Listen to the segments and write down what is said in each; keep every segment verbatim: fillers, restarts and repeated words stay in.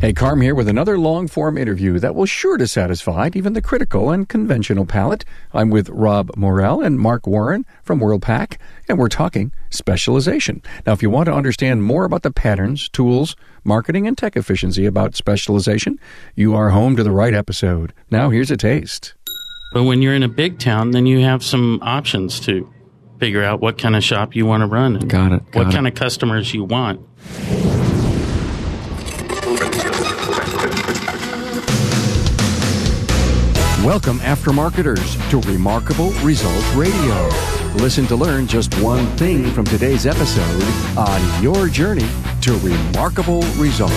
Hey, Carm here with another long-form interview that will sure to satisfy even the critical and conventional palate. I'm with Rob Morrell and Mark Warren from WorldPac, and we're talking specialization. Now, if you want to understand more about the patterns, tools, marketing, and tech efficiency about specialization, you are home to the right episode. Now, here's a taste. But when you're in a big town, then you have some options to figure out what kind of shop you want to run. And got it. Got what it. kind of customers you want. Welcome, aftermarketers, to Remarkable Results Radio. Listen to learn just one thing from today's episode on your journey to remarkable results.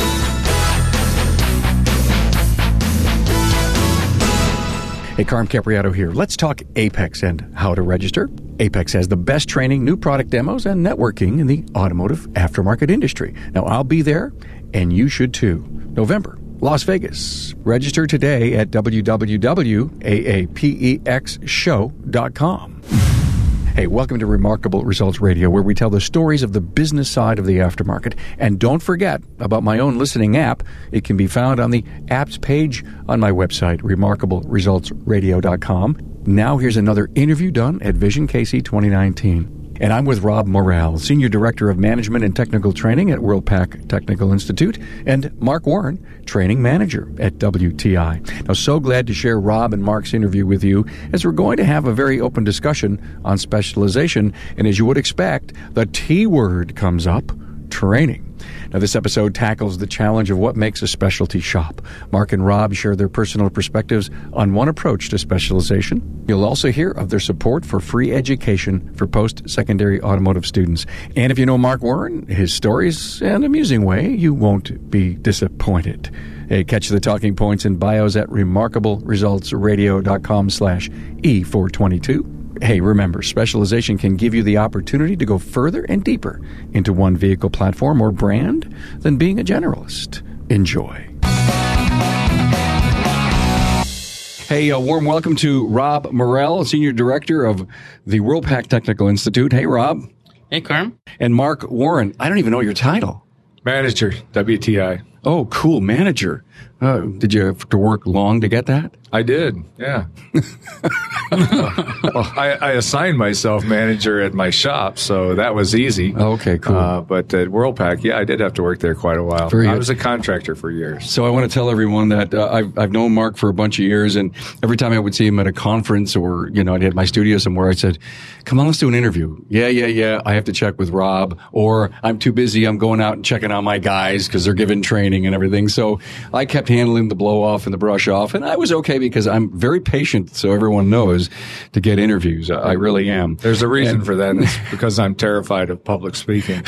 Hey, Carm Capriato here. Let's talk Apex and how to register. Apex has the best training, new product demos, and networking in the automotive aftermarket industry. Now, I'll be there, and you should too. November, Las Vegas. Register today at w w w dot a a pex show dot com. Hey, welcome to Remarkable Results Radio, where we tell the stories of the business side of the aftermarket. And don't forget about my own listening app. It can be found on the apps page on my website, remarkable results radio dot com. Now here's another interview done at Vision K C twenty nineteen. And I'm with Rob Morrell, Senior Director of Management and Technical Training at WorldPac Technical Institute, and Mark Warren, Training Manager at W T I. Now, so glad to share Rob and Mark's interview with you, as we're going to have a very open discussion on specialization. And as you would expect, the T word comes up, training. Now, this episode tackles the challenge of what makes a specialty shop. Mark and Rob share their personal perspectives on one approach to specialization. You'll also hear of their support for free education for post-secondary automotive students. And if you know Mark Warren, his stories and amusing way, you won't be disappointed. Hey, catch the talking points and bios at remarkable results radio dot com slash E four twenty-two. Hey, remember, specialization can give you the opportunity to go further and deeper into one vehicle platform or brand than being a generalist. Enjoy. Hey, a warm welcome to Rob Morrell, Senior Director of the WorldPac Technical Institute. Hey, Rob. Hey, Carm. And Mark Warren. I don't even know your title. Manager, W T I. Oh, cool, manager. Uh, did you have to work long to get that? I did, yeah. well, I, I assigned myself manager at my shop, so that was easy. Oh, okay, cool. Uh, but at WorldPac, yeah, I did have to work there quite a while. Very I good. was a contractor for years. So I want to tell everyone that uh, I've, I've known Mark for a bunch of years, and every time I would see him at a conference or, you know, I'd at my studio somewhere, I said, come on, let's do an interview. Yeah, yeah, yeah, I have to check with Rob, or I'm too busy, I'm going out and checking on my guys because they're giving training and everything. So I kept handling the blow off and the brush off, and I was okay because I'm very patient, so everyone knows, to get interviews. I really am. There's a reason and, for that. It's because I'm terrified of public speaking.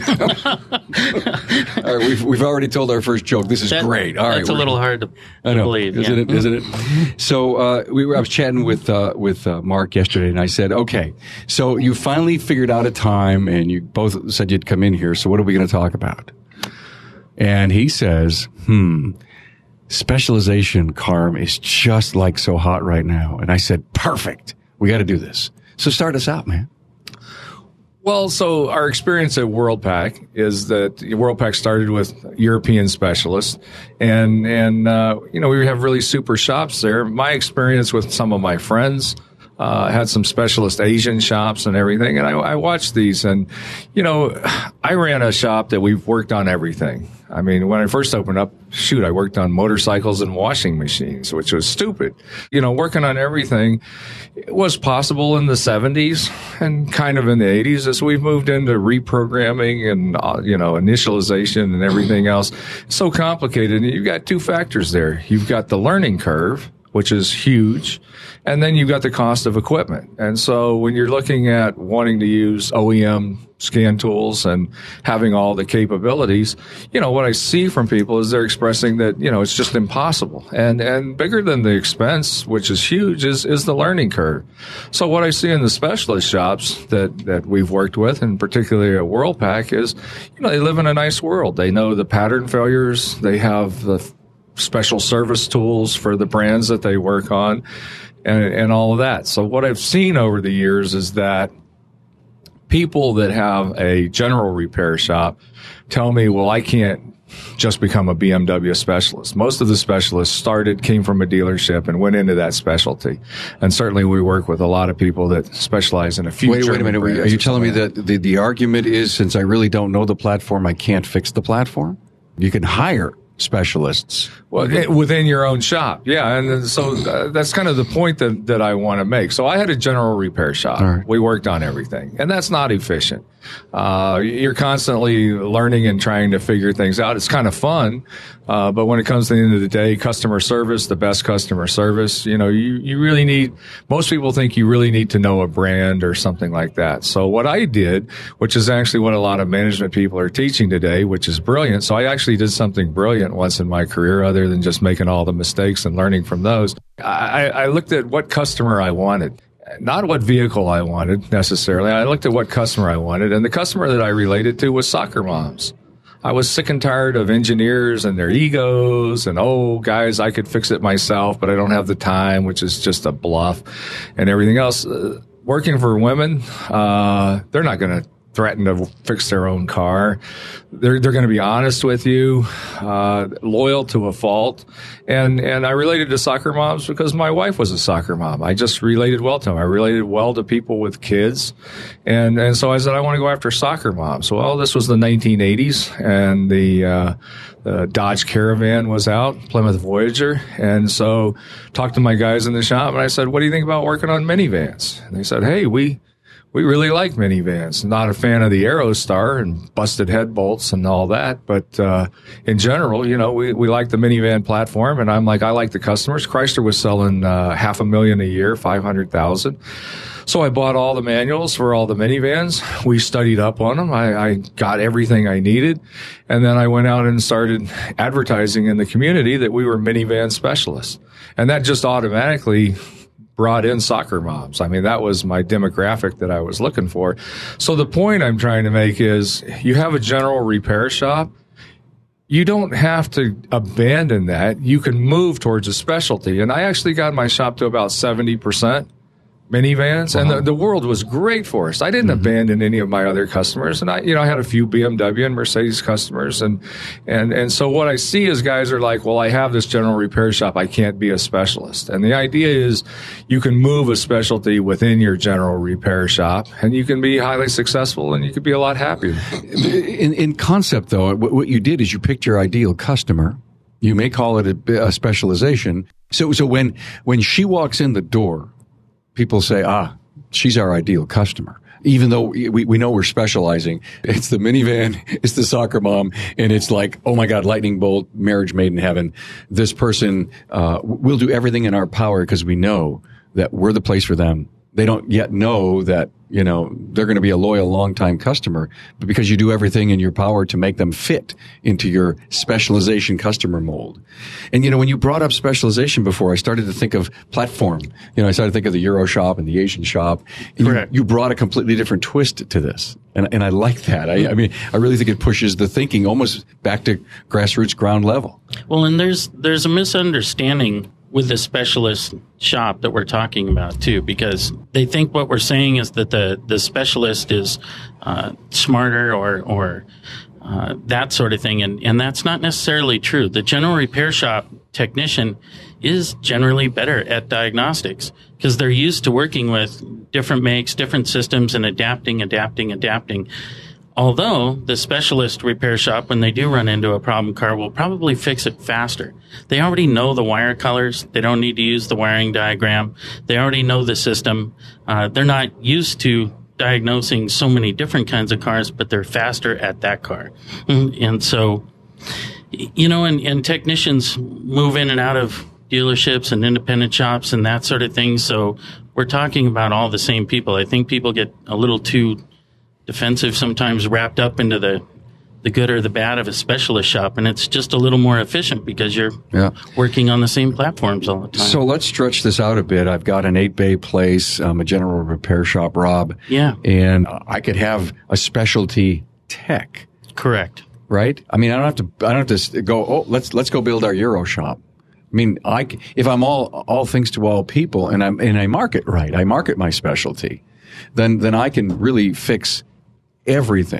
All right, we've we've already told our first joke. This is that, great. All right, that's a little hard to, to I know, believe. Isn't yeah. it? Isn't it? So uh, we were. I was chatting with uh, with uh, Mark yesterday, and I said, "Okay, so you finally figured out a time, and you both said you'd come in here. So what are we going to talk about?" And he says, "Hmm." Specialization, Carm, is just like so hot right now. And I said, perfect. We got to do this. So start us out, man. Well, so our experience at WorldPac is that WorldPac started with European specialists, and and uh, you know we have really super shops there. My experience with some of my friends uh, had some specialist Asian shops and everything, and I, I watched these, and you know I ran a shop that we've worked on everything. I mean, when I first opened up, shoot, I worked on motorcycles and washing machines, which was stupid. You know, working on everything was possible in the seventies and kind of in the eighties. As we've moved into reprogramming and, uh, you know, initialization and everything else, it's so complicated. And you've got two factors there. You've got the learning curve, which is huge, and then you've got the cost of equipment. And so when you're looking at wanting to use O E M scan tools and having all the capabilities, you know, what I see from people is they're expressing that, you know, it's just impossible. And and bigger than the expense, which is huge, is is the learning curve. So what I see in the specialist shops that, that we've worked with, and particularly at WorldPac, is, you know, they live in a nice world. They know the pattern failures. They have the special service tools for the brands that they work on, and, and all of that. So what I've seen over the years is that people that have a general repair shop tell me, well, I can't just become a B M W specialist. Most of the specialists started, came from a dealership and went into that specialty. And certainly we work with a lot of people that specialize in a few. Wait, wait a minute. Are you telling me that the, the argument is, since I really don't know the platform, I can't fix the platform? You can hire specialists. Well, within your own shop. Yeah. And so uh, that's kind of the point that, that I want to make. So I had a general repair shop. Right. We worked on everything, and that's not efficient. Uh, you're constantly learning and trying to figure things out. It's kind of fun. Uh, but when it comes to the end of the day, customer service, the best customer service, you know, you, you really need, most people think you really need to know a brand or something like that. So what I did, which is actually what a lot of management people are teaching today, which is brilliant. So I actually did something brilliant once in my career, other than just making all the mistakes and learning from those. I, I looked at what customer I wanted. Not what vehicle I wanted necessarily. I looked at what customer I wanted, and the customer that I related to was soccer moms. I was sick and tired of engineers and their egos and, oh, guys, I could fix it myself, but I don't have the time, which is just a bluff, and everything else. Uh, working for women, uh, they're not going to threaten to fix their own car. They're they're going to be honest with you, uh, loyal to a fault. And and I related to soccer moms because my wife was a soccer mom. I just related well to them. I related well to people with kids. And and so I said, I want to go after soccer moms. Well, this was the nineteen eighties, and the, uh, the Dodge Caravan was out, Plymouth Voyager. And so talked to my guys in the shop, and I said, what do you think about working on minivans? And they said, hey, we We really like minivans. Not a fan of the Aerostar and busted head bolts and all that, but uh in general, you know, we, we like the minivan platform. And I'm like, I like the customers. Chrysler was selling uh half a million a year, five hundred thousand. So I bought all the manuals for all the minivans. We studied up on them. I, I got everything I needed. And then I went out and started advertising in the community that we were minivan specialists. And that just automatically brought in soccer moms. I mean, that was my demographic that I was looking for. So the point I'm trying to make is, you have a general repair shop. You don't have to abandon that. You can move towards a specialty. And I actually got my shop to about seventy percent minivans, and the, the world was great for us. I didn't mm-hmm. abandon any of my other customers, and I, you know, I had a few B M W and Mercedes customers, and and and so what I see is guys are like, well, I have this general repair shop, I can't be a specialist. And the idea is, you can move a specialty within your general repair shop, and you can be highly successful, and you could be a lot happier. In, in concept, though, what you did is you picked your ideal customer. You may call it a, a specialization. So so when when she walks in the door, people say, ah, she's our ideal customer. Even though we, we know we're specializing, it's the minivan, it's the soccer mom, and it's like, oh my God, lightning bolt, marriage made in heaven. This person, uh, we'll do everything in our power because we know that we're the place for them. They don't yet know that, you know, they're going to be a loyal, long-time customer, but because you do everything in your power to make them fit into your specialization customer mold. And, you know, when you brought up specialization before, I started to think of platform. You know, I started to think of the Euro shop and the Asian shop. And you, you brought a completely different twist to this. And, and I like that. I, I mean, I really think it pushes the thinking almost back to grassroots ground level. Well, and there's, there's a misunderstanding with the specialist shop that we're talking about too, because they think what we're saying is that the, the specialist is uh, smarter or or uh, that sort of thing, and, and that's not necessarily true. The general repair shop technician is generally better at diagnostics because they're used to working with different makes, different systems, and adapting, adapting, adapting. Although the specialist repair shop, when they do run into a problem car, will probably fix it faster. They already know the wire colors. They don't need to use the wiring diagram. They already know the system. Uh, they're not used to diagnosing so many different kinds of cars, but they're faster at that car. And so, you know, and, and technicians move in and out of dealerships and independent shops and that sort of thing. So we're talking about all the same people. I think people get a little too defensive sometimes, wrapped up into the the good or the bad of a specialist shop, and it's just a little more efficient because you're yeah. working on the same platforms all the time. So let's stretch this out a bit. I've got an eight bay place, um, a general repair shop, Rob. Yeah. And I could have a specialty tech. Correct. Right? I mean, I don't have to I don't have to go, oh, let's let's go build our Euro shop. I mean, I if I'm all all things to all people and I'm and I market right, I market my specialty, then then I can really fix everything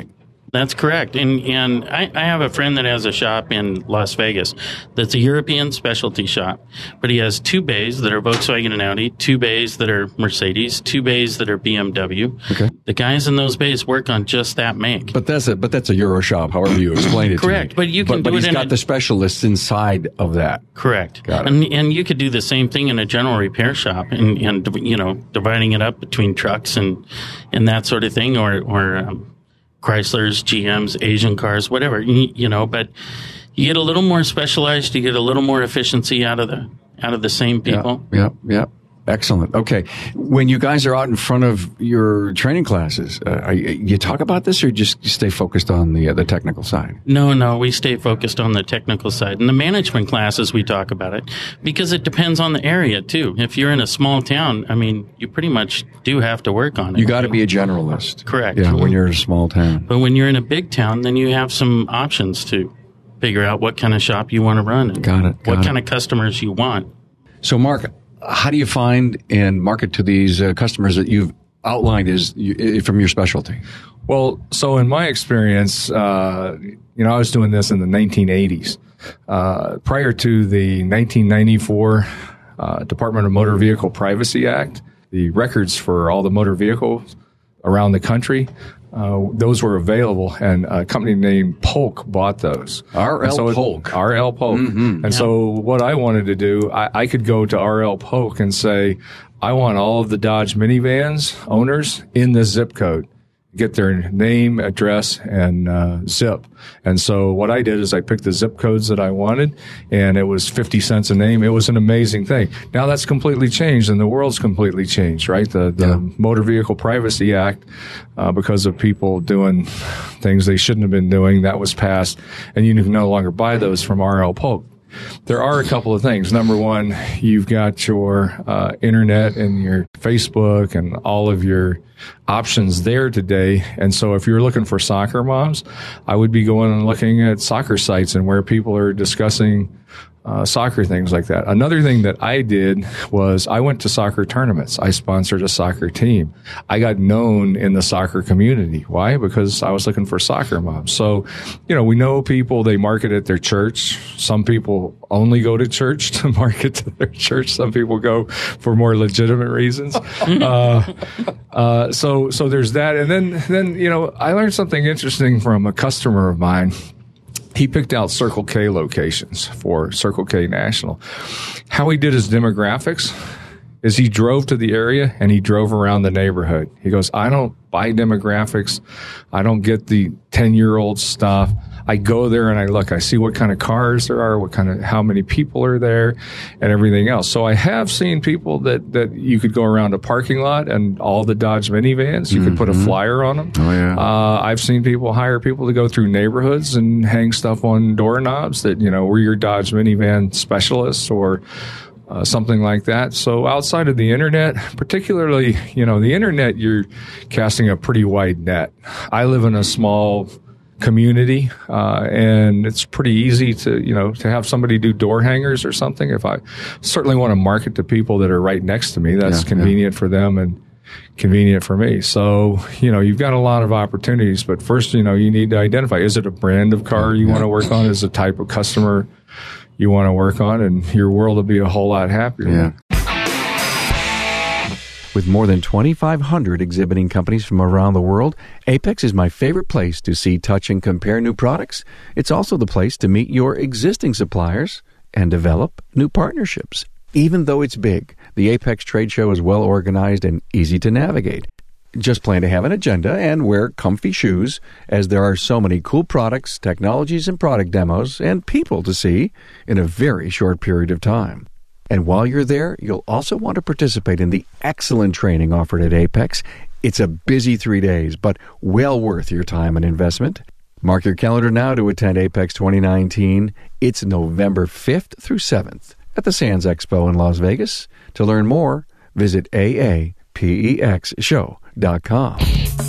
That's correct. And and I, I have a friend that has a shop in Las Vegas that's a European specialty shop. But he has two bays that are Volkswagen and Audi, two bays that are Mercedes, two bays that are B M W. Okay. The guys in those bays work on just that make. But that's a but that's a Euro shop, however you explain it Correct. to me. But you can but, do but it he's in got a, the specialists inside of that. Correct. Got it. And and you could do the same thing in a general repair shop and, and you know, dividing it up between trucks and, and that sort of thing, or, or um, Chryslers, G Ms, Asian cars, whatever, you, you know, but you get a little more specialized, you get a little more efficiency out of the out of the same people. Yeah, yeah, yeah. Excellent. Okay. When you guys are out in front of your training classes, uh, are you, you talk about this or just stay focused on the uh, the technical side? No, no, we stay focused on the technical side. In the management classes, we talk about it because it depends on the area, too. If you're in a small town, I mean, you pretty much do have to work on it. You got to be a generalist. Correct. Yeah, when you're in a small town. But when you're in a big town, then you have some options to figure out what kind of shop you want to run and got it, got what it. kind of customers you want. So, Mark, how do you find and market to these uh, customers that you've outlined as you, from your specialty? Well, so in my experience, uh, you know, I was doing this in the nineteen eighties. Uh, prior to the nineteen ninety-four uh, Department of Motor Vehicle Privacy Act, the records for all the motor vehicles around the country, uh, those were available, and a company named Polk bought those. R L so Polk. R L Polk. Mm-hmm. And Yeah. so what I wanted to do, I, I could go to R L Polk and say, I want all of the Dodge minivans owners in this zip code. Get their name, address, and uh, zip. And so what I did is I picked the zip codes that I wanted, and it was fifty cents a name. It was an amazing thing. Now that's completely changed, and the world's completely changed, right? The, the Yeah. Motor Vehicle Privacy Act, uh, because of people doing things they shouldn't have been doing, that was passed, and you can no longer buy those from R L Polk. There are a couple of things. Number one, you've got your uh, internet and your Facebook and all of your options there today. And so if you're looking for soccer moms, I would be going and looking at soccer sites and where people are discussing uh, soccer things like that. Another thing that I did was I went to soccer tournaments. I sponsored a soccer team. I got known in the soccer community. Why? Because I was looking for soccer moms. So, you know, we know people, they market at their church. Some people only go to church to market to their church. Some people go for more legitimate reasons. uh, uh, so, so there's that. And then, then, you know, I learned something interesting from a customer of mine. He picked out Circle K locations for Circle K National. How he did his demographics is he drove to the area and he drove around the neighborhood. He goes, I don't buy demographics. I don't get the ten-year-old stuff. I go there and I look. I see what kind of cars there are, what kind of, how many people are there, and everything else. So I have seen people that, that you could go around a parking lot and all the Dodge minivans, you mm-hmm. could put a flyer on them. Oh, yeah. Uh, I've seen people hire people to go through neighborhoods and hang stuff on doorknobs that, you know, we're your Dodge minivan specialists or Uh, something like that. So outside of the internet, particularly, you know, the internet, you're casting a pretty wide net. I live in a small community, uh, and it's pretty easy to, you know, to have somebody do door hangers or something. If I certainly want to market to people that are right next to me, that's yeah, convenient yeah. for them and convenient for me. So, you know, you've got a lot of opportunities, but first, you know, you need to identify, is it a brand of car you yeah. want to work on? Is it a type of customer you want to work on, and your world will be a whole lot happier. Yeah. With more than twenty-five hundred exhibiting companies from around the world, Apex is my favorite place to see, touch, and compare new products. It's also the place to meet your existing suppliers and develop new partnerships. Even though it's big, the Apex Trade Show is well organized and easy to navigate. Just plan to have an agenda and wear comfy shoes, as there are so many cool products, technologies, and product demos, and people to see in a very short period of time. And while you're there, you'll also want to participate in the excellent training offered at Apex. It's a busy three days, but well worth your time and investment. Mark your calendar now to attend Apex twenty nineteen. It's November fifth through seventh at the Sands Expo in Las Vegas. To learn more, visit A A P E X show dot com.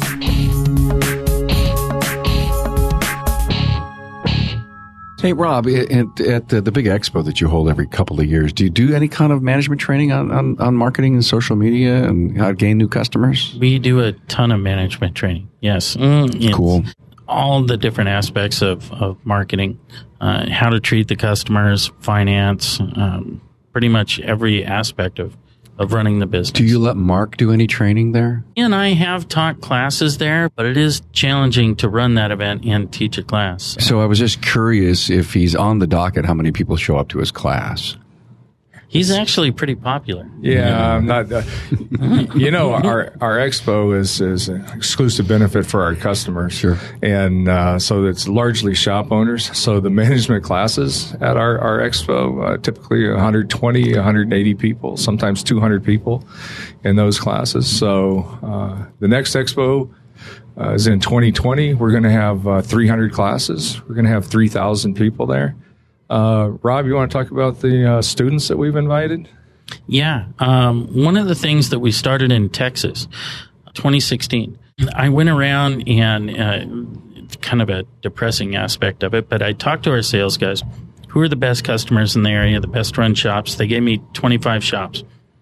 Hey, Rob, at, at the big expo that you hold every couple of years, do you do any kind of management training on, on, on marketing and social media and how to gain new customers? We do a ton of management training, yes. Mm, cool. all the different aspects of, of marketing, uh, how to treat the customers, finance, um, pretty much every aspect of, of running the business. Do you let Mark do any training there? And I have taught classes there, but it is challenging to run that event and teach a class. So I was just curious if he's on the docket, how many people show up to his class? He's actually pretty popular. Yeah, I'm not. Uh, you know, our our expo is is an exclusive benefit for our customers. Sure. And uh, so it's largely shop owners. So the management classes at our our expo uh, typically one hundred twenty, one hundred eighty people, sometimes two hundred people in those classes. So uh, the next expo uh, is in twenty twenty. We're going to have uh, three hundred classes. We're going to have three thousand people there. Uh, Rob, you want to talk about the uh, students that we've invited? Yeah. Um, one of the things that we started in Texas, twenty sixteen, I went around and uh, it's kind of a depressing aspect of it, but I talked to our sales guys. Who are the best customers in the area, the best run shops? They gave me twenty-five shops.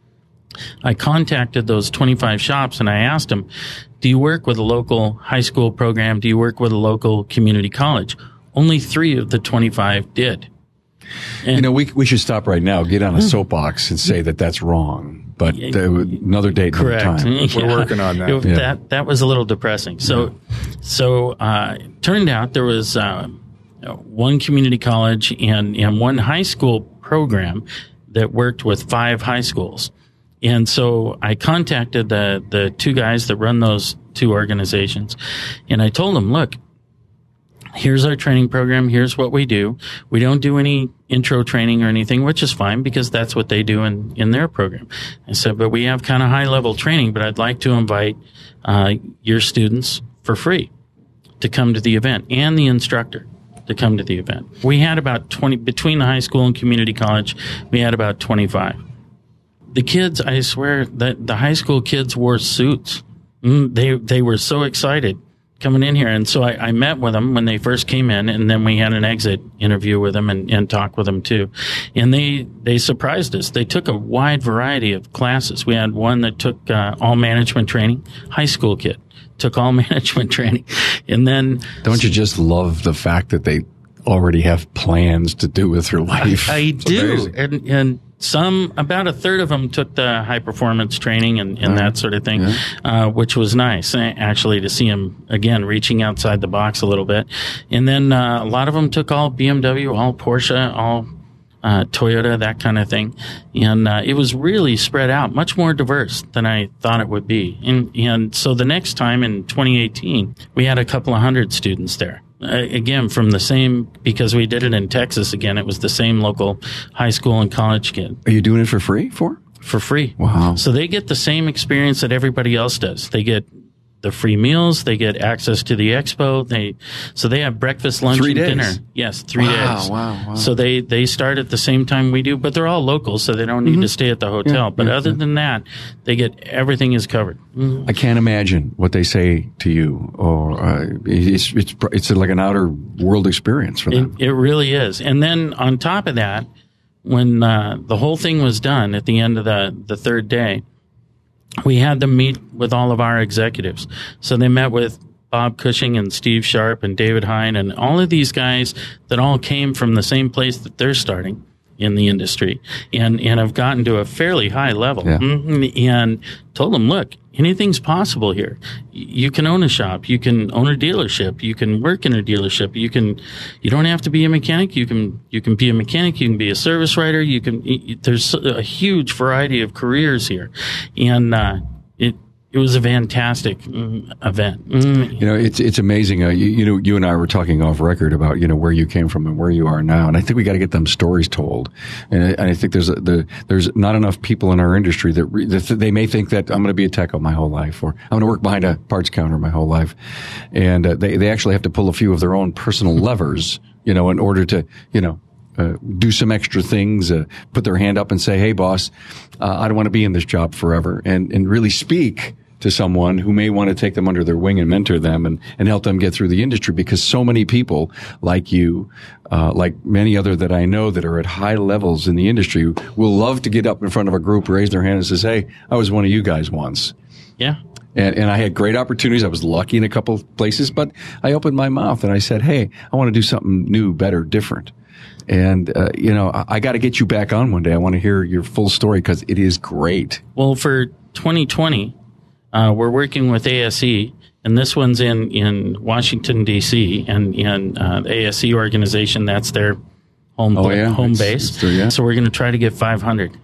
I contacted those twenty-five shops and I asked them, do you work with a local high school program? Do you work with a local community college? Only three of the twenty-five did. And you know, we we should stop right now, get on a soapbox and say that that's wrong. But uh, another date, another correct. time. Yeah. We're working on that. It, Yeah. That that was a little depressing. So, Yeah. so uh, turned out there was uh, one community college and and one high school program that worked with five high schools. And so I contacted the the two guys that run those two organizations, and I told them, look, here's our training program. Here's what we do. We don't do any intro training or anything, which is fine because that's what they do in, in their program. I said, but we have kind of high level training, but I'd like to invite uh, your students for free to come to the event and the instructor to come to the event. We had about twenty, between the high school and community college, we had about twenty-five. The kids, I swear that the high school kids wore suits. Mm, they, they were so excited coming in here. And so I, I met with them when they first came in, and then we had an exit interview with them and, and talked with them too. And they, they surprised us. They took a wide variety of classes. We had one that took uh, all management training, high school kid took all management training. And then Don't you just love the fact that they already have plans to do with their life? I, I do. amazing. And, and some, about a third of them took the high performance training and, and that sort of thing, Yeah. uh, which was nice uh, actually to see them again reaching outside the box a little bit. And then uh, a lot of them took all B M W, all Porsche, all uh, Toyota, that kind of thing. And uh, it was really spread out, much more diverse than I thought it would be. And, and so the next time in twenty eighteen, we had a couple of hundred students there. Uh, again, from the same, because we did it in Texas again, it was the same local high school and college kid Are you doing it for free for? for free. Wow. So they get the same experience that everybody else does. They get the free meals, they get access to the expo. They, so they have breakfast, lunch, Three and days. dinner. Yes, three Wow, days. wow, wow. So they, they start at the same time we do, but they're all local, so they don't need to stay at the hotel. Yeah, but yeah, other yeah. than that, they get, everything is covered. Mhm. I can't imagine what they say to you, or uh, it's it's it's like an outer world experience for It, them. it really is. And then on top of that, when uh, the whole thing was done at the end of the, the third day, we had them meet with all of our executives. So they met with Bob Cushing and Steve Sharp and David Hine and all of these guys that all came from the same place that they're starting in the industry and, and have gotten to a fairly high level. Yeah. Mhm. And told them, look, anything's possible here. You can own a shop. You can own a dealership. You can work in a dealership. You can, you don't have to be a mechanic. You can, you can be a mechanic. You can be a service writer. You can, there's a huge variety of careers here. And, uh, it, it was a fantastic mm, event. Mm. You know, it's it's amazing. Uh, you, you know, you and I were talking off record about you know where you came from and where you are now, and I think we got to get them stories told. And I, and I think there's a, the there's not enough people in our industry that, re, that they may think that I'm going to be a techo my whole life, or I'm going to work behind a parts counter my whole life, and uh, they they actually have to pull a few of their own personal levers, you know, in order to you know. Uh, do some extra things, uh, put their hand up and say, hey, boss, uh, I don't want to be in this job forever, and, and really speak to someone who may want to take them under their wing and mentor them and, and help them get through the industry, because so many people like you, uh, like many other that I know that are at high levels in the industry will love to get up in front of a group, raise their hand and says, hey, I was one of you guys once. Yeah. And, and I had great opportunities. I was lucky in a couple of places, but I opened my mouth and I said, hey, I want to do something new, better, different. And, uh, you know, I, I got to get you back on one day. I want to hear your full story because it is great. Well, for twenty twenty, uh, we're working with A S E, and this one's in, in Washington, D C, and in uh, the A S E organization, that's their home, oh, yeah. home it's, base. It's their, yeah. So we're going to try to get five hundred.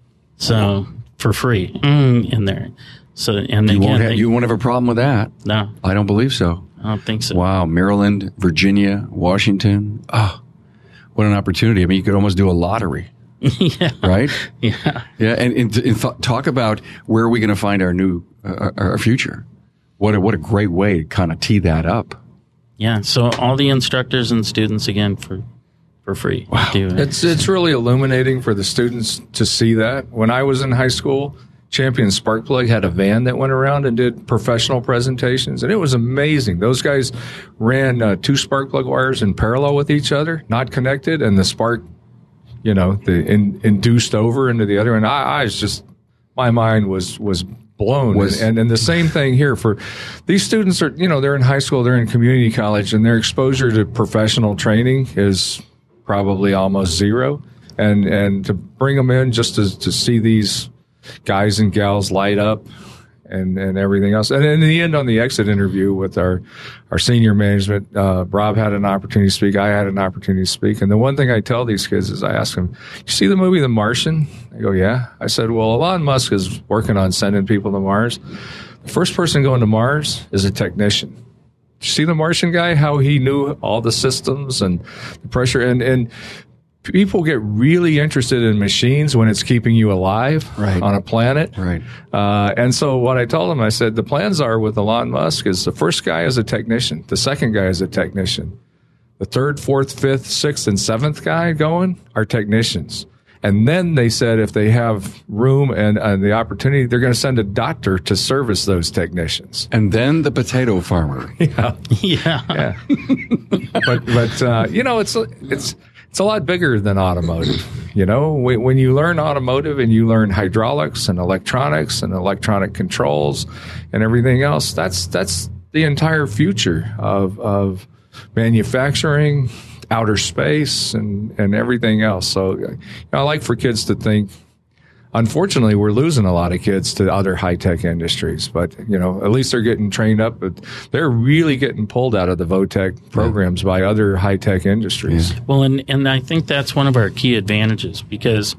So for free mm, in there. So and you, again, won't have, they, you won't have a problem with that. No. I don't believe so. I don't think so. Wow. Maryland, Virginia, Washington. Oh, what an opportunity. I mean, you could almost do a lottery. Yeah. Right? Yeah. Yeah. And, and, and th- talk about where are we going to find our new, uh, our future? What a, what a great way to kind of tee that up. Yeah. So all the instructors and students, again, for for free. Wow. Do it. It's it's really illuminating for the students to see that. When I was in high school, Champion Sparkplug had a van that went around and did professional presentations, and it was amazing. Those guys ran uh, two spark plug wires in parallel with each other, not connected, and the spark, you know, the in, induced over into the other. And I, I was just, my mind was was blown. Was, and and the same thing here for these students are, you know, they're in high school, they're in community college, and their exposure to professional training is probably almost zero. And and to bring them in just to to see these guys and gals light up and, and everything else. And in the end, on the exit interview with our, our senior management, uh, Rob had an opportunity to speak. I had an opportunity to speak. And the one thing I tell these kids is I ask them, you see the movie The Martian? They go, yeah. I said, well, Elon Musk is working on sending people to Mars. The first person going to Mars is a technician. You see the Martian guy, how he knew all the systems and the pressure and, and, people get really interested in machines when it's keeping you alive right. on a planet. Right. Uh, and so what I told them, I said, the plans are with Elon Musk is the first guy is a technician. The second guy is a technician. The third, fourth, fifth, sixth, and seventh guy going are technicians. And then they said if they have room and, and the opportunity, they're going to send a doctor to service those technicians. And then the potato farmer. Yeah. Yeah. Yeah. but, but uh, you know, it's it's it's a lot bigger than automotive. You know, when you learn automotive and you learn hydraulics and electronics and electronic controls and everything else, that's that's the entire future of of manufacturing, outer space, and, and everything else. So you know, I like for kids to think, unfortunately, we're losing a lot of kids to other high-tech industries, but, you know, at least they're getting trained up. But they're really getting pulled out of the VOTEC programs yeah. by other high-tech industries. Yeah. Well, and, and I think that's one of our key advantages, because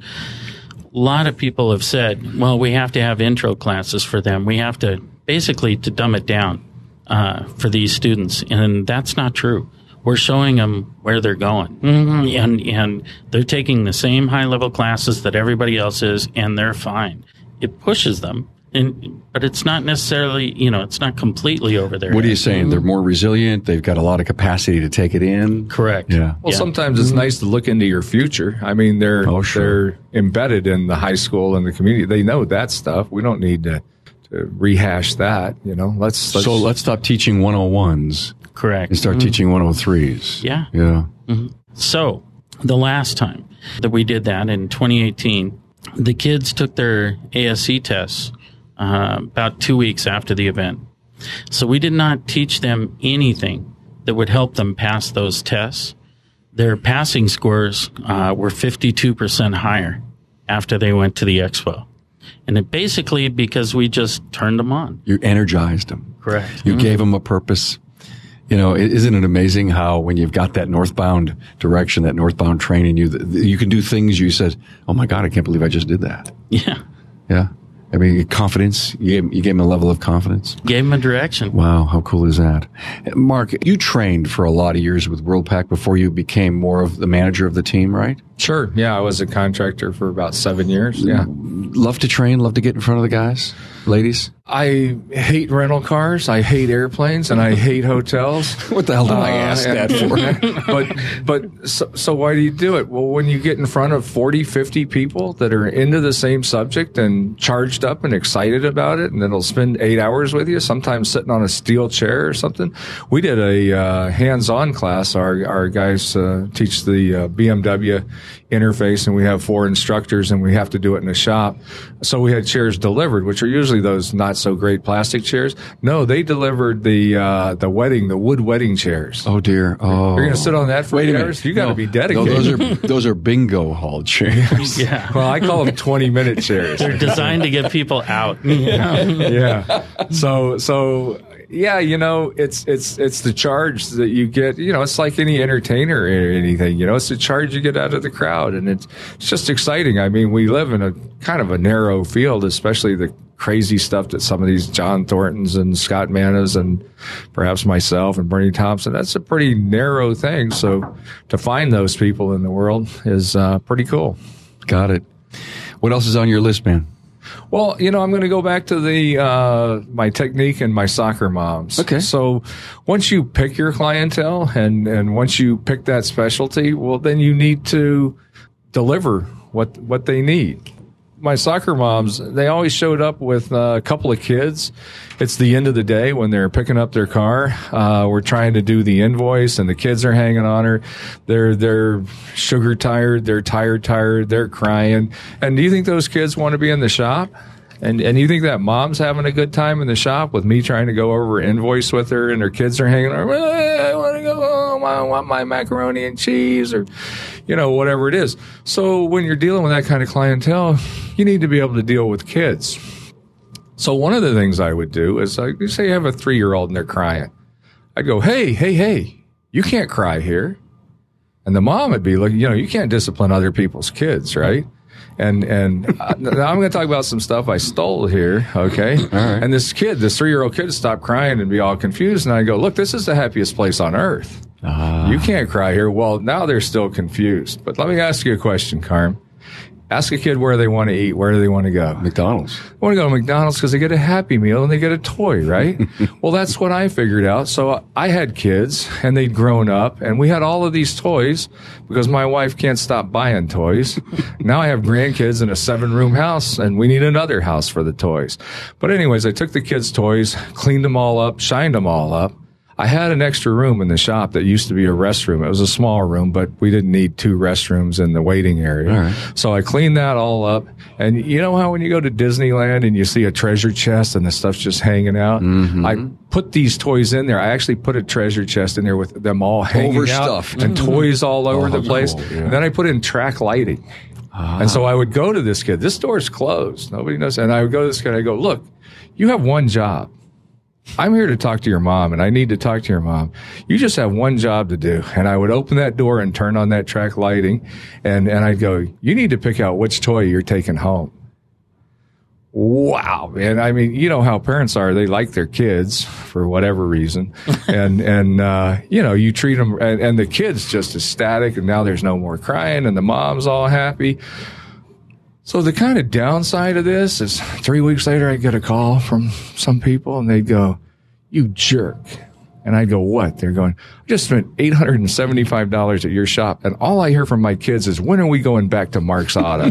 a lot of people have said, well, we have to have intro classes for them. We have to basically to dumb it down uh, for these students, and that's not true. We're showing them where they're going, mm-hmm. and and they're taking the same high level classes that everybody else is, and they're fine. It pushes them, and but it's not necessarily, you know, it's not completely over there. What are you saying? Mm-hmm. They're more resilient. They've got a lot of capacity to take it in. Correct. Yeah. Well, yeah. sometimes it's mm-hmm. nice to look into your future. I mean, they're oh, sure. they're embedded in the high school and the community. They know that stuff. We don't need to, to rehash that. You know, let's, let's so let's stop teaching one oh ones. Correct. And start mm-hmm. teaching one oh threes. Yeah. Yeah. Mm-hmm. So the last time that we did that in twenty eighteen, the kids took their A S C tests uh, about two weeks after the event. So we did not teach them anything that would help them pass those tests. Their passing scores uh, were fifty-two percent higher after they went to the expo. And it basically because we just turned them on. You energized them. Correct. You mm-hmm. gave them a purpose. You know, isn't it amazing how when you've got that northbound direction, that northbound training, you you can do things you said, oh my God, I can't believe I just did that. Yeah. Yeah. I mean, confidence. You gave, you gave him a level of confidence. Gave him a direction. Wow. How cool is that? Mark, you trained for a lot of years with WorldPac before you became more of the manager of the team, right? Sure. Yeah. I was a contractor for about seven years. Yeah. Love to train, love to get in front of the guys, ladies. I hate rental cars. I hate airplanes, and I hate hotels. What the hell did uh, I ask and, that for? but but so, so why do you do it? Well, when you get in front of forty, fifty people that are into the same subject and charged up and excited about it, and that'll spend eight hours with you, sometimes sitting on a steel chair or something. We did a uh, hands-on class. Our our guys uh, teach the uh, B M W interface, and we have four instructors, and we have to do it in a shop. So we had chairs delivered, which are usually usually those not so great plastic chairs. No, they delivered the uh, the wedding, the wood wedding chairs. Oh dear! Oh, you're going to sit on that for Wait eight a hours? minute. You got to No. be dedicated. No, those are those are bingo hall chairs. Yeah. Well, I call them twenty minute chairs. They're designed to get people out. Yeah. Yeah. So so yeah, you know, it's it's it's the charge that you get. You know, it's like any entertainer or anything. You know, it's the charge you get out of the crowd, and it's it's just exciting. I mean, we live in a kind of a narrow field, especially the crazy stuff that some of these John Thorntons and Scott Manas and perhaps myself and Bernie Thompson. That's a pretty narrow thing. So to find those people in the world is uh, pretty cool. Got it. What else is on your list, man? Well, you know, I'm going to go back to the uh, my technique and my soccer moms. Okay. So once you pick your clientele and, and once you pick that specialty, well, then you need to deliver what what they need. My soccer moms, they always showed up with uh, a couple of kids. It's the end of the day when they're picking up their car. Uh, we're trying to do the invoice, and the kids are hanging on her. They're they're sugar tired. They're tired, tired. They're crying. And do you think those kids want to be in the shop? And and you think that mom's having a good time in the shop with me trying to go over invoice with her, and her kids are hanging on her? I want to go home. I want my macaroni and cheese, or you know, whatever it is. So when you're dealing with that kind of clientele, you need to be able to deal with kids. So one of the things I would do is, like, you say you have a three-year-old and they're crying. I'd go, hey, hey, hey, you can't cry here. And the mom would be like, you know, you can't discipline other people's kids, right? And and uh, now I'm going to talk about some stuff I stole here, okay? All right. And this kid, this three-year-old kid, stopped crying and be all confused. And I go, look, this is the happiest place on earth. Ah. You can't cry here. Well, now they're still confused. But let me ask you a question, Carm. Ask a kid where they want to eat. Where do they want to go? McDonald's. They want to go to McDonald's because they get a Happy Meal and they get a toy, right? Well, that's what I figured out. So I had kids and they'd grown up and we had all of these toys because my wife can't stop buying toys. Now I have grandkids in a seven room house and we need another house for the toys. But anyways, I took the kids' toys, cleaned them all up, shined them all up. I had an extra room in the shop that used to be a restroom. It was a small room, but we didn't need two restrooms in the waiting area. All right. So I cleaned that all up. And you know how when you go to Disneyland and you see a treasure chest and the stuff's just hanging out? Mm-hmm. I put these toys in there. I actually put a treasure chest in there with them all hanging Overstuffed. out and toys all over Oh, the that's place. cool, yeah. And then I put in track lighting. Ah. And so I would go to this kid. This door's closed. Nobody knows. And I would go to this kid. I go, look, you have one job. I'm here to talk to your mom, and I need to talk to your mom. You just have one job to do. And I would open that door and turn on that track lighting, and, and I'd go, you need to pick out which toy you're taking home. Wow, man. I mean, you know how parents are. They like their kids for whatever reason. And, and, uh, you know, you treat them, and, and the kid's just ecstatic, and now there's no more crying, and the mom's all happy. So the kind of downside of this is three weeks later, I get a call from some people and they'd go, you jerk. And I'd go, what? They're going, I just spent eight hundred seventy-five dollars at your shop. And all I hear from my kids is, when are we going back to Mark's Auto?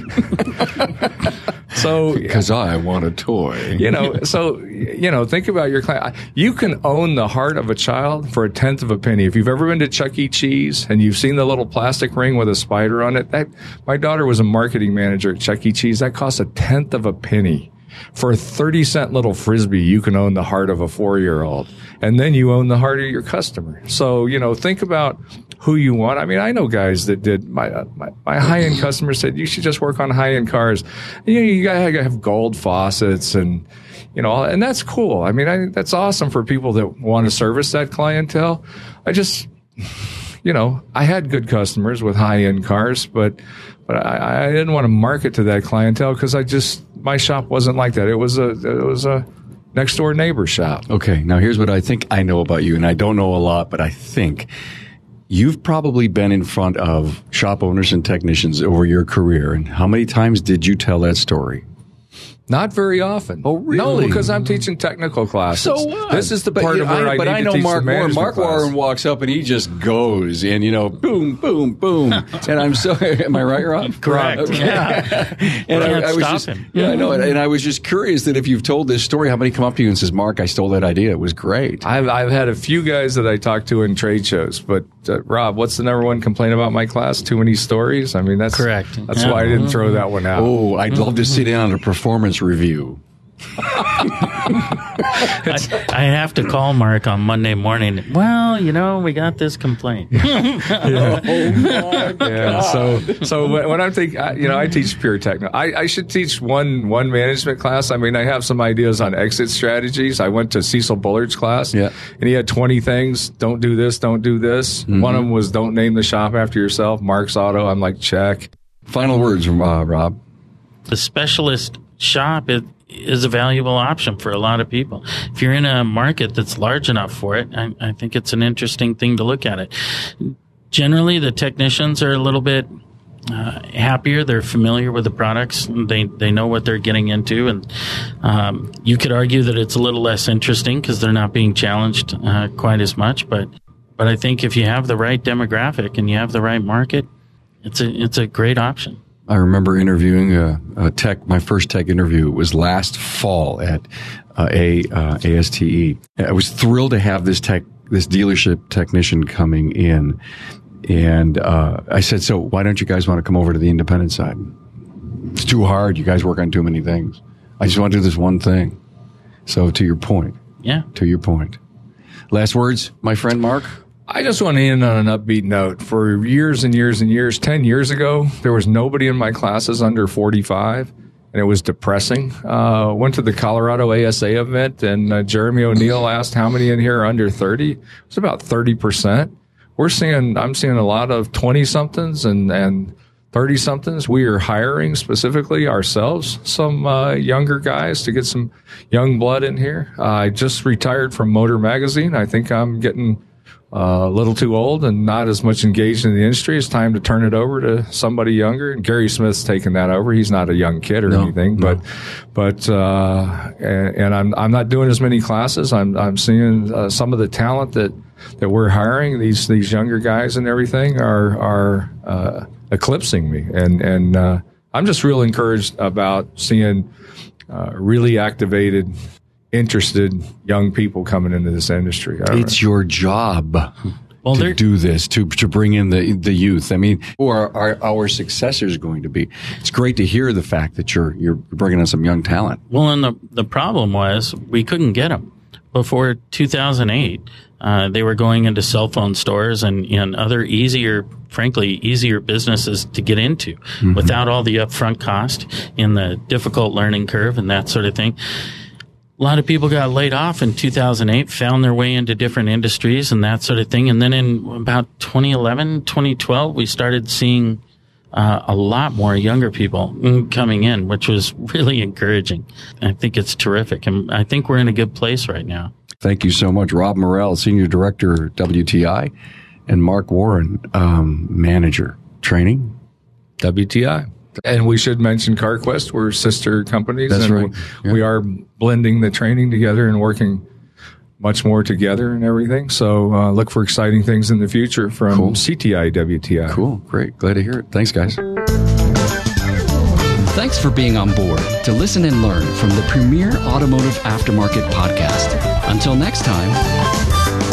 So, Because I want a toy. you know, so, you know, think about your client. You can own the heart of a child for a tenth of a penny. If you've ever been to Chuck E. Cheese and you've seen the little plastic ring with a spider on it, that, my daughter was a marketing manager at Chuck E. Cheese. That costs a tenth of a penny. For a thirty cent little Frisbee, you can own the heart of a four-year-old. And then you own the heart of your customer. So, you know, think about who you want. I mean, I know guys that did, my uh, my, my high-end customer said, you should just work on high-end cars. And, you know, you gotta have gold faucets and, you know, and that's cool. I mean, I, that's awesome for people that want to service that clientele. I just, you know, I had good customers with high-end cars, but, but I, I didn't want to market to that clientele because I just, my shop wasn't like that. It was a, it was a next door neighbor shop. Okay, now here's what I think I know about you, and I don't know a lot, but I think you've probably been in front of shop owners and technicians over your career. And how many times did you tell that story? Not very often. Oh, really? No, because I'm teaching technical classes. So what? This is the But, part you of know, where I, I, but need I to know teach Mark the Warren. management Mark class. Warren walks up and he just goes, and you know, boom, boom, boom. And I'm so. Am I right, Rob? Correct. Okay. Yeah. And Can't I, I was stop just, him. yeah, I know. And, and I was just curious that if you've told this story, how many come up to you and says, "Mark, I stole that idea. It was great." I've I've had a few guys that I talk to in trade shows, but uh, Rob, what's the number one complaint about my class? Too many stories. I mean, that's Correct. That's Yeah. why I didn't throw that one out. Oh, I'd love to sit in on a performance review. I, I have to call Mark on Monday morning. Well, you know, we got this complaint. yeah. Oh my God. Yeah. So, so when I'm thinking, you know, I teach pure techno. I, I should teach one one management class. I mean, I have some ideas on exit strategies. I went to Cecil Bullard's class, yeah. and he had twenty things. Don't do this. Don't do this. Mm-hmm. One of them was don't name the shop after yourself. Mark's Auto. I'm like, check. Final words from uh, Rob. The specialist shop is, is a valuable option for a lot of people. If you're in a market that's large enough for it, I, I think it's an interesting thing to look at it. Generally, the technicians are a little bit uh, happier. They're familiar with the products. They they know what they're getting into, and um, you could argue that it's a little less interesting because they're not being challenged uh, quite as much. But but I think if you have the right demographic and you have the right market, it's a it's a great option. I remember interviewing a, a tech. My first tech interview was last fall at uh, a uh, A S T E. I was thrilled to have this tech, this dealership technician coming in, and uh, I said, "So why don't you guys want to come over to the independent side? It's too hard. You guys work on too many things. I just want to do this one thing." So to your point, yeah. To your point. Last words, my friend Mark. I just want to end on an upbeat note. For years and years and years, ten years ago, there was nobody in my classes under forty-five, and it was depressing. Uh, went to the Colorado A S A event, and uh, Jeremy O'Neill asked how many in here are under thirty. It was about thirty percent. We're seeing, I'm seeing a lot of twenty-somethings and, and thirty-somethings. We are hiring specifically ourselves some uh, younger guys to get some young blood in here. Uh, I just retired from Motor Magazine. I think I'm getting Uh, a little too old and not as much engaged in the industry. It's time to turn it over to somebody younger. And Gary Smith's taken that over. He's not a young kid or no, anything, no. but, but, uh, and, and I'm, I'm not doing as many classes. I'm, I'm seeing uh, some of the talent that, that we're hiring, these, these younger guys and everything are, are, uh, eclipsing me. And, and, uh, I'm just real encouraged about seeing, uh, really activated, interested young people coming into this industry. It's your job well, to do this, to to bring in the the youth. I mean, who are our, our successors going to be? It's great to hear the fact that you're you're bringing in some young talent. Well, and the the problem was we couldn't get them before two thousand eight. Uh, they were going into cell phone stores and, and other easier, frankly, easier businesses to get into mm-hmm. without all the upfront cost and the difficult learning curve and that sort of thing. A lot of people got laid off in two thousand eight, found their way into different industries and that sort of thing. And then in about twenty eleven, twenty twelve, we started seeing uh, a lot more younger people coming in, which was really encouraging. I think it's terrific. And I think we're in a good place right now. Thank you so much. Rob Morrell, Senior Director, W T I, and Mark Warren, um, Manager, Training, W T I. And we should mention CarQuest. We're sister companies. That's and right. We, yeah. we are blending the training together and working much more together and everything. So uh, look for exciting things in the future from cool. C T I, W T I. Cool. Great. Glad to hear it. Thanks, guys. Thanks for being on board to listen and learn from the premier automotive aftermarket podcast. Until next time.